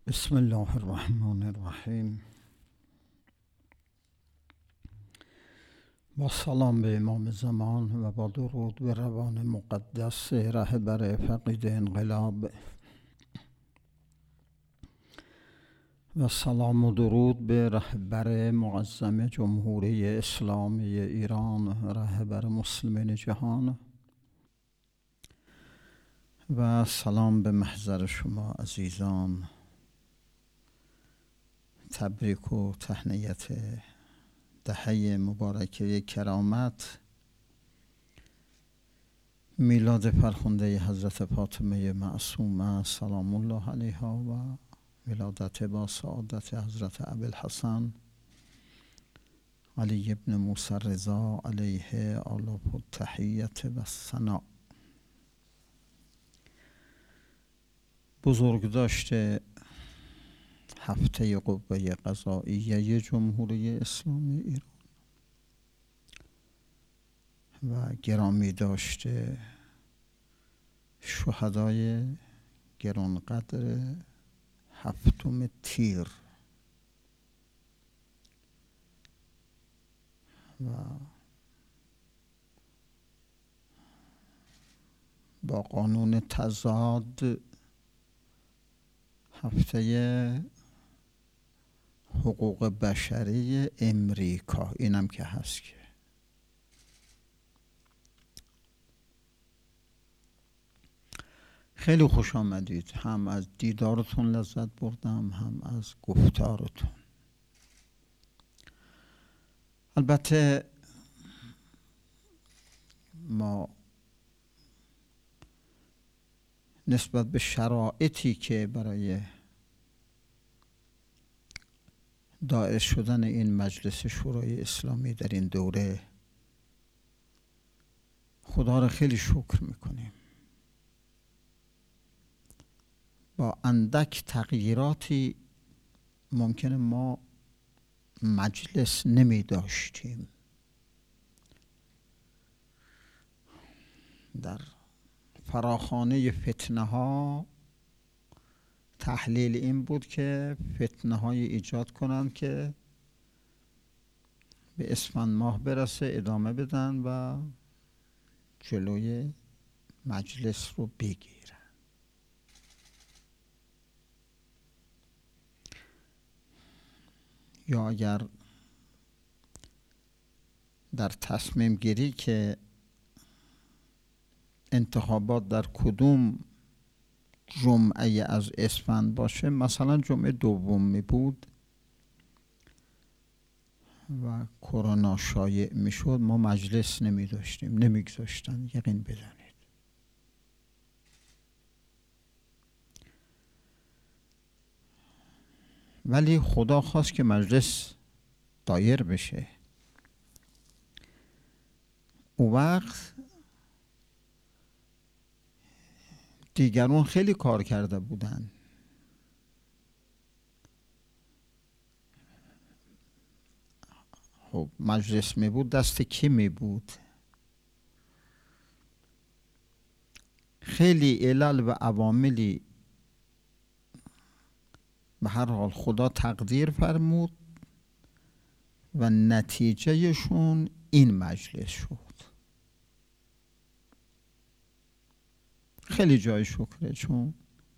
بسم الله الرحمن الرحیم. با سلام به امام زمان و با درود به روان مقدس رهبر فقید انقلاب و سلام و درود به رهبر معظم جمهوری اسلامی ایران، رهبر مسلمین جهان، و سلام به محضر شما عزیزان. تبریک و تهنیت دهه مبارکه کرامت، میلاد فرخنده حضرت فاطمه معصومه سلام الله علیها و ولادت با سعادت حضرت ابوالحسن علی ابن موسی رضا علیه آلاف التحیت و ثنا. بزرگ داشته هفته قوه قضائیه جمهوری اسلامی ایران و گرامی داشته شهدای گرانقدر هفتم تیر و با قانون تضاد هفته حقوق بشری امریکا، اینم که هست که خیلی خوش آمدید. هم از دیدارتون لذت بردم، هم از گفتارتون. البته ما نسبت به شرایطی که برای دایر شدن این مجلس شورای اسلامی در این دوره خدا را خیلی شکر میکنیم. با اندک تغییراتی ممکنه ما مجلس نمی داشتیم. در فراخانه فتنه ها تحلیل این بود که فتنه های ایجاد کنند که به اسفند ماه برسه ادامه بدن و جلوی مجلس رو بگیرن. یا اگر در تصمیم گیری که انتخابات در کدوم جمعه از اسفند باشه، مثلا جمعه دوم می بود و کرونا شایع می شد، ما مجلس نمی داشتیم، نمی گذاشتن. یقین بدانید. ولی خدا خواست که مجلس دایر بشه. اون وقت دیگرون خیلی کار کرده بودن. خب مجلس می بود، دست کی می بود؟ خیلی علل و عواملی به هر حال خدا تقدیر فرمود و نتیجهشون این مجلس شد. خیلی جای شکره، چون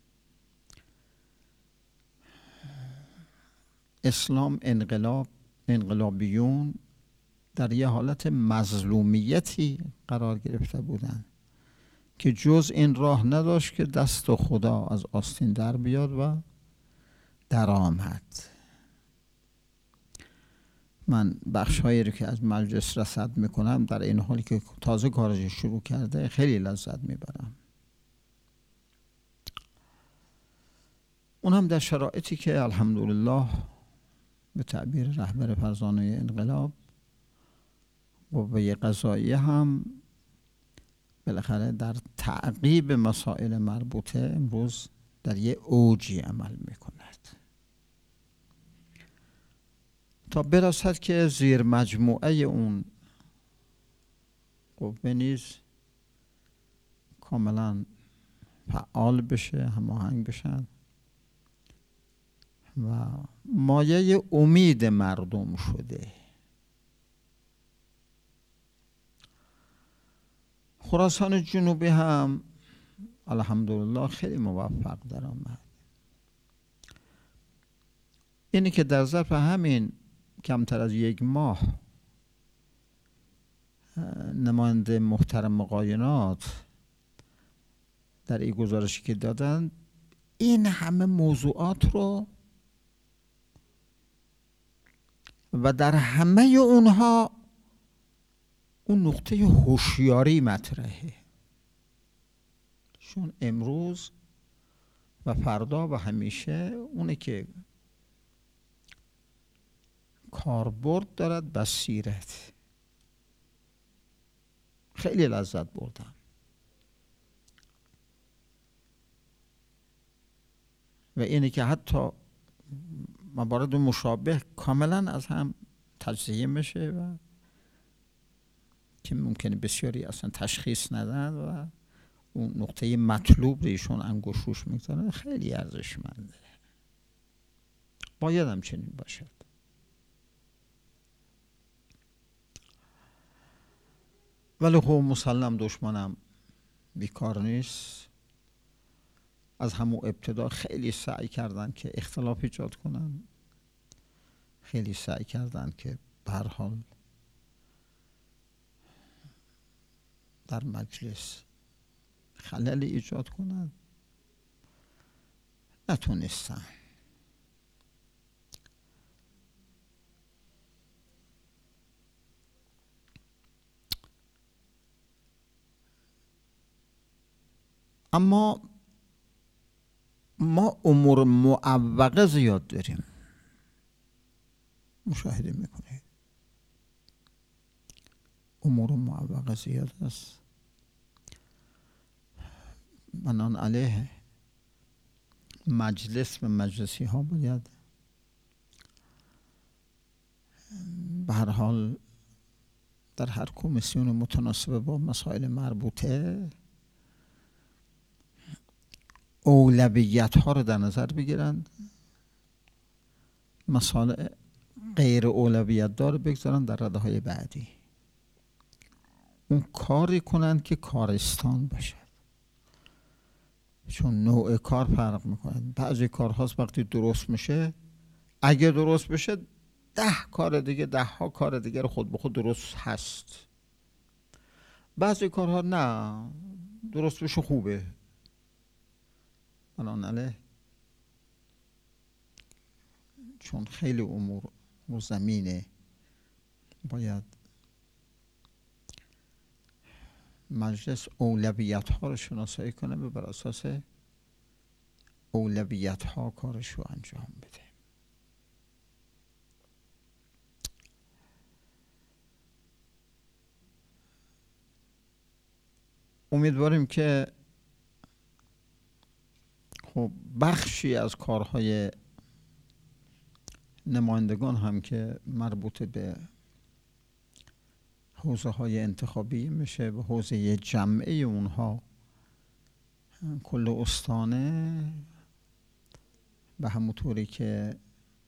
اسلام انقلابیون در یه حالت مظلومیتی قرار گرفته بودن که جز این راه نداشت که دست خدا از آستین در بیاد و در آمد. من بخش‌هایی رو که از مجلس رصد میکنم در این حالی که تازه کارش شروع کرده خیلی لذت میبرم. اون هم در شرایطی که الحمدلله به تعبیر رهبر فرزانه انقلاب قوه قضاییه هم بالاخره در تعقیب مسائل مربوطه امروز در یه اوجی عمل میکند تا برسد که زیر مجموعه اون قوه نیز کاملا فعال بشه، هماهنگ بشن و مایه امید مردم شده. خراسان جنوبی هم الحمدلله خیلی موفق در آمد. اینی که در ظرف همین کمتر از 1 ماه نماینده محترم مقاینات در این گزارشی که دادن این همه موضوعات رو و در همه اونها اون نقطه هوشیاری مطرحه، چون امروز و فردا و همیشه اونه که کاربرد دارد بصیرت. خیلی لذت بردم و اینه که حتی موارد مشابه کاملا از هم تجزیه میشه و که ممکنه بسیاری اصلا تشخیص ندن و اون نقطه مطلوب رو ایشون انگشت روش میگذارن. خیلی ارزشمنده، باید هم چنین باشد. ولی خب مسلم دشمنم بیکار نیست. از همون ابتدا خیلی سعی کردن که اختلاف ایجاد کنن، خیلی سعی کردن که به هر حال در مجلس خلل ایجاد کنن، نتونستن. اما ما امور معوقه زیاد داریم، مشاهده میکنید امور معوقه زیاد است. بنان علیه مجلس و مجلسی ها باید به هر حال در هر کمیسیون متناسب با مسائل مربوطه اولویت ها رو در نظر بگیرن، مسائل غیر اولویت دار بگذارن در رده های بعدی. اون کاری کنن که کارستان باشد، چون نوع کار فرق میکنه. بعضی کارهاست وقتی درست میشه، اگه درست بشه 10 کار دیگه، 10 ها کار دیگه رو خود به خود درست هست. بعضی کارها نه، درست بشه خوبه. الان علیه چون خیلی امور رو زمینه، باید مجلس اولویت ها رو شناسایی کنه و بر اساس اولویت ها کارش رو انجام بده. امیدواریم که خب بخشی از کارهای نمایندگان هم که مربوط به حوزه های انتخابی میشه و حوزه جمعه اونها کل استانه به همون طوری که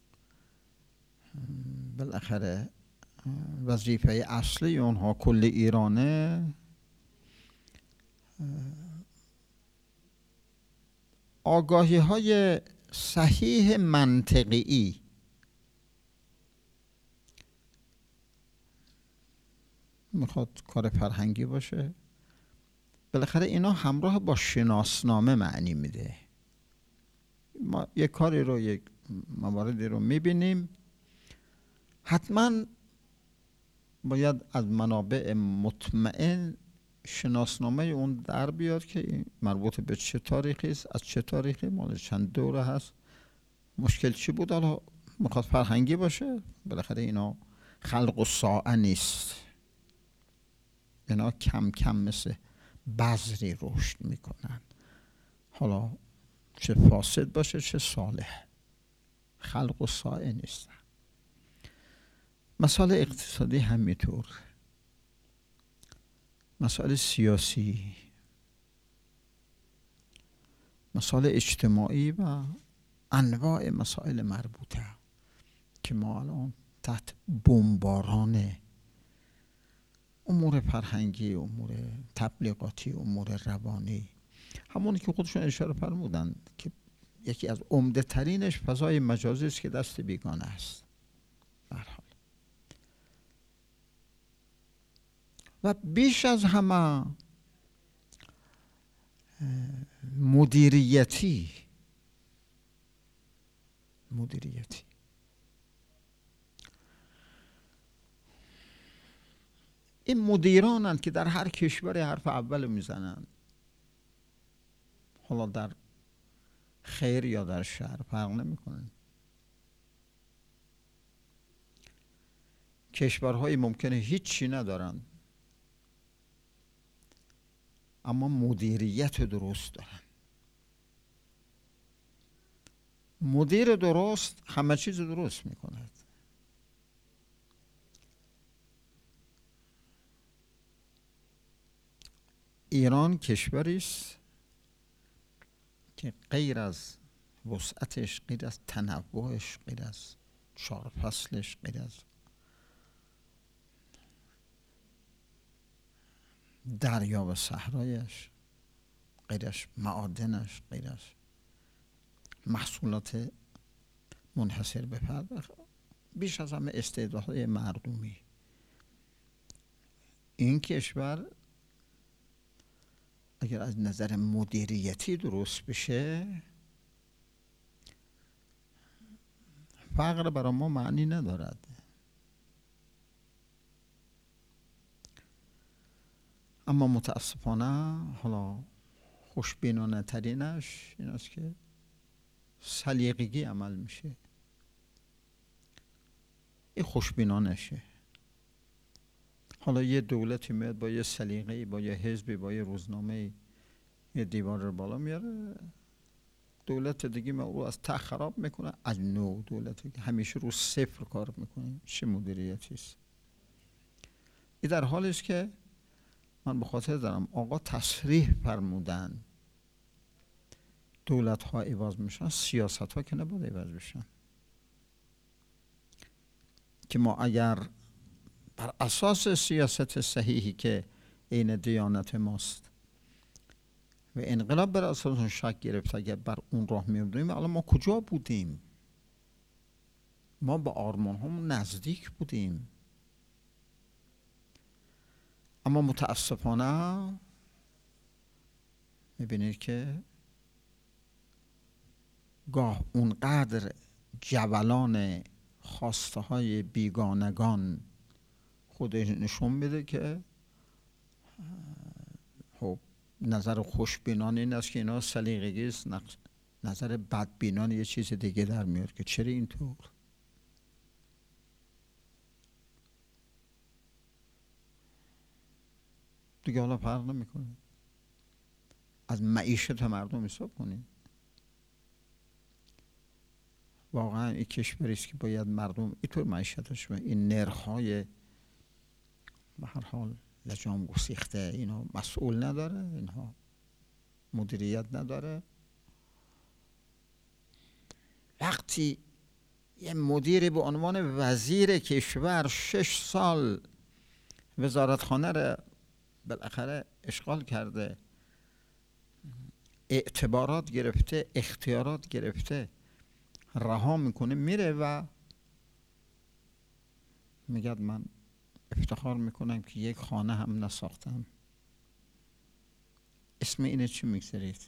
بالاخره وظیفه اصلی اونها کل ایرانه، آگاهی های صحیح منطقی میخواد کار فرهنگی باشه. بالاخره اینا همراه با شناسنامه معنی میده. ما یک کاری رو، یک مواردی رو میبینیم، حتما باید از منابع مطمئن شناسنامه اون در بیاد که مربوط به چه تاریخی است، از چه تاریخی، مال چند دوره هست، مشکل چی بود. حالا میخواد فرهنگی باشه، بالاخره اینا خلق و ساعه نیست. اینا کم کم مثل بذری رشد میکنن، حالا چه فاسد باشه چه صالح، خلق و ساعه نیستن. مسائل اقتصادی همینطور، مسائل سیاسی، مسائل اجتماعی و انواع مسائل مربوطه که ما الان تحت بمباران امور فرهنگی، امور تبلیغاتی، امور روانی، همونی که خودشون اشاره فرمودن که یکی از عمده ترینش فضای مجازی است که دست بیگانه است. به هر حال و بیش از همه مدیریتی این مدیرانند که در هر کشور حرف اول میزنند، حالا در خیر یا در شر فرق نمیکنه. کشورهای ممکنه هیچی ندارن اما مدیریت درست دارن. مدیر درست همه چیز درست میکند. ایران کشوری است که غیر از وسعتش، غیر از تنوعش، غیر از 4 فصلش، غیر از دریا و صحرایش، غیر از معادنش، غیر از محصولات منحصر به فرد، بیش از همه استعدادهای مردمی، این کشور اگر از نظر مدیریتی درست بشه فقر برای ما معنی ندارد. اما متاسفانه حالا خوشبینانه ترینش این است که سلیقگی عمل میشه. این خوشبینانشه. حالا یه دولتی میاد با یه سلیقه‌ای، با یه حزبی، با یه روزنامه‌ای یه دیوار رو بالا میاره، دولت دیگه ما رو از ته خراب میکنه، از نو دولتی که همیشه رو صفر کار میکنه. چه مدیریتی است این؟ در حالی است که من به خاطر دارم آقا تصریح فرمودن دولت ها عوض میشن، سیاست ها که نباید عوض بشن. که ما اگر بر اساس سیاست صحیحی که عین دیانت ماست و انقلاب بر اساس اون شک گرفت، اگر بر اون راه می‌افتادیم الان ما کجا بودیم؟ ما با آرمان هم نزدیک بودیم. اما متاسفانه میبینید که گاه اونقدر جولان خواسته های بیگانگان خودش نشون میده که خب نظر خوشبینان این است که اینا سلیقگی است، نظر بدبینان یه چیز دیگه در میاد که چرا اینطور. دیگه حالا فرق نمیکنه. از معیشت مردم حساب کنید. واقعا این کشوری است که باید مردم اینطور معیشتش و این نرخ‌های به هر حال لجام گسیخته اینا مسئول نداره، اینها مدیریت نداره. وقتی یه مدیری به عنوان وزیر کشور 6 سال وزارتخانه رو بالاخره اشغال کرده، اعتبارات گرفته، اختیارات گرفته، رها میکنه میره و میگه من افتخار میکنم که یک خانه هم نساختم. اسم اینه چی میگذارید؟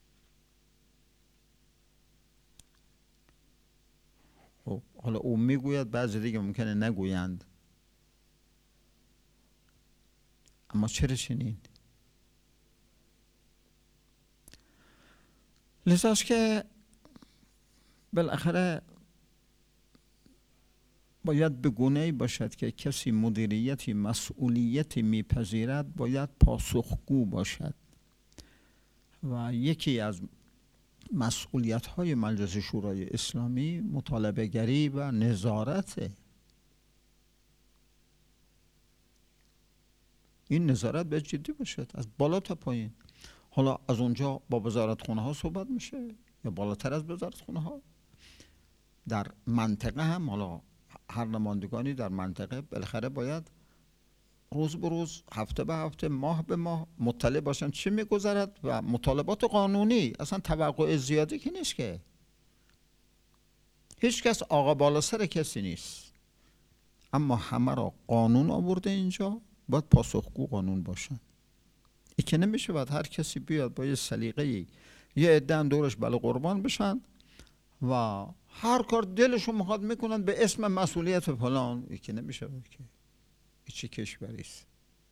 خب حالا او میگوید، بعضی دیگه ممکنه نگویند، اما چرا چنین؟ لذاست که بالاخره باید به گونه‌ای باشد که کسی مدیریتی، مسئولیتی میپذیرد باید پاسخگو باشد. و یکی از مسئولیت‌های مجلس شورای اسلامی مطالبه گری و نظارته. این نظارت باید جدی باشد از بالا تا پایین. حالا از اونجا با وزارتخانه ها صحبت میشه یا بالاتر از وزارتخانه ها؟ در منطقه هم، حالا هر نمایندگانی در منطقه بالاخره باید روز به روز، هفته به هفته، ماه به ماه مطلع باشن چی میگذرد و مطالبات قانونی. اصلا توقع زیادی که نیست، که هیچ کس آقا بالا سر کسی نیست، اما همه را قانون آورده اینجا، باید پاسخگو قانون باشن. این که نمیشه باید هر کسی بیاد با یه سلیقه‌ای یه عده دورش بله قربان بشن و هر کار دلشون میخواد میکنن به اسم مسئولیت فلان. این که نمیشه باید، که این چه کشوری است؟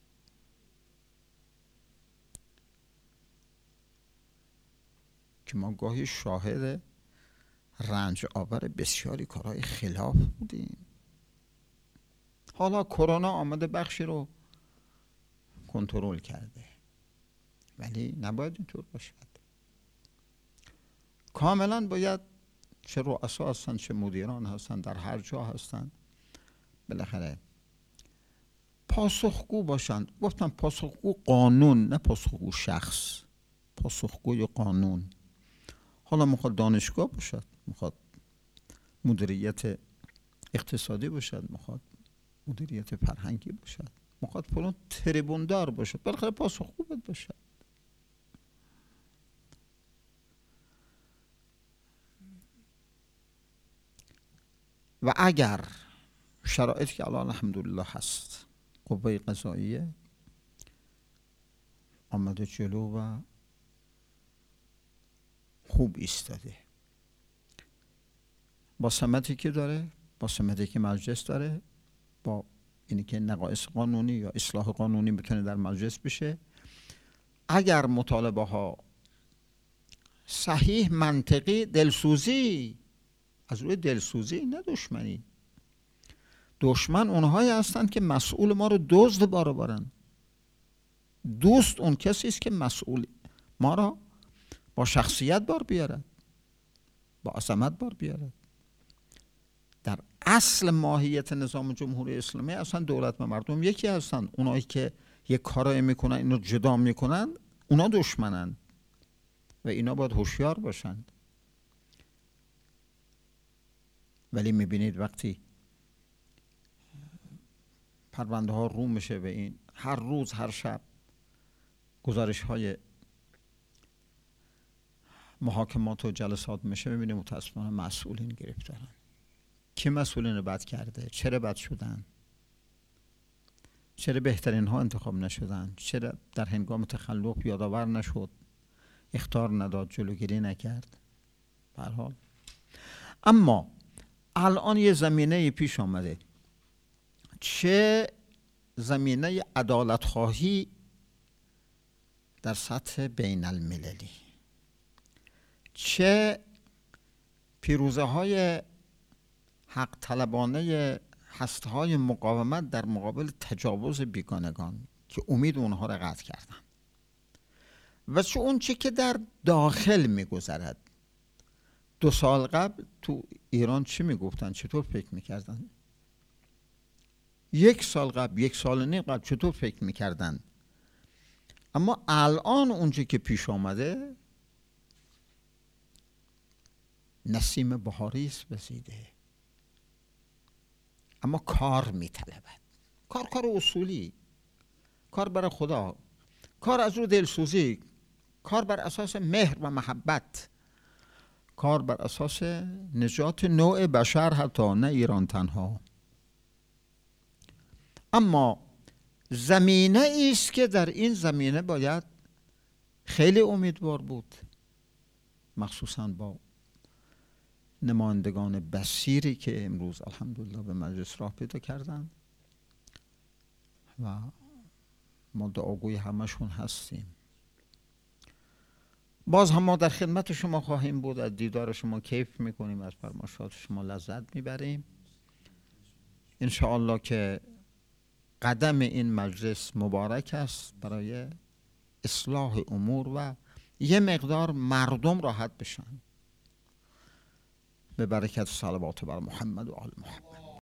که ما گاهی شاهد رنج آور بسیاری کارهای خلاف بودیم. حالا کرونا آمده بخشی رو کنترل کرده، ولی نباید اینطور باشد. کاملا باید چه رؤسا هستن چه مدیران هستن در هر جا هستن بالاخره پاسخگو باشند. گفتم پاسخگو قانون، نه پاسخگو شخص، پاسخگوی قانون. حالا میخواد دانشگاه باشد، میخواد مدیریت اقتصادی باشد، میخواد مدیریت فرهنگی باشد، میخواد فلان تریبوندار باشد، بالاخره پاسخگو باید باشد. و اگر شرایطی که الان الحمدلله هست، قوه قضاییه آمده جلو و خوب ایستاده، با سمتی که داره، با سمتی که مجلس داره، با اینی که نقایص قانونی یا اصلاح قانونی میتونه در مجلس بشه. اگر مطالبه ها صحیح، منطقی، دلسوزی، از روی دلسوزی نه دشمنی. دشمن اونهایی هستند که مسئول ما رو دزد بار بارن. دوست اون کسی است که مسئول ما را با شخصیت بار بیارد، با عظمت بار بیارد. در اصل ماهیت نظام جمهوری اسلامی اصلا دولت و مردم یکی هستن. اونایی که یک کارایی میکنن اینو جدا میکنن، اونا دشمنن و اینا باید هوشیار باشند. ولی میبینید وقتی پرونده ها رو میشه به این، هر روز هر شب گزارش های محاکمات و جلسات میشه، میبینیم متاسفانه مسئولین گرفتارن. کی مسئولین رو بد کرده؟ چرا بد شدن؟ چرا بهترین ها انتخاب نشدن؟ چرا در هنگام تخلف یادآور نشد؟ اخطار نداد، جلوگیری نکرد؟ به هر حال اما الان یه زمینه پیش آمده، چه زمینه عدالت خواهی در سطح بین المللی، چه پیروزه های حق طلبانه هسته های مقاومت در مقابل تجاوز بیگانگان که امید اونها را قطع کردن، و چه اون چه که در داخل میگذرد. 2 سال قبل تو ایران چی میگفتن؟ چطور فکر میکردن؟ 1 سال قبل، 1 سال و نیم قبل چطور فکر میکردن؟ اما الان اونچه که پیش آمده نسیم بهاری است وزیده، اما کار میطلبد. کار اصولی، کار برای خدا، کار از رو دلسوزی، کار بر اساس مهر و محبت، کار بر اساس نجات نوع بشر، حتی نه ایران تنها. اما زمینه ایست که در این زمینه باید خیلی امیدوار بود، مخصوصا با نمایندگان بصیری که امروز الحمدلله به مجلس راه پیدا کردن و ما دعاگوی همشون هستیم. باز هم ما در خدمت شما خواهیم بود، از دیدار شما کیف میکنیم، از فرمایشات شما لذت میبریم. انشاءالله که قدم این مجلس مبارک است برای اصلاح امور و یه مقدار مردم راحت بشن. به برکت صلوات بر محمد و آل محمد.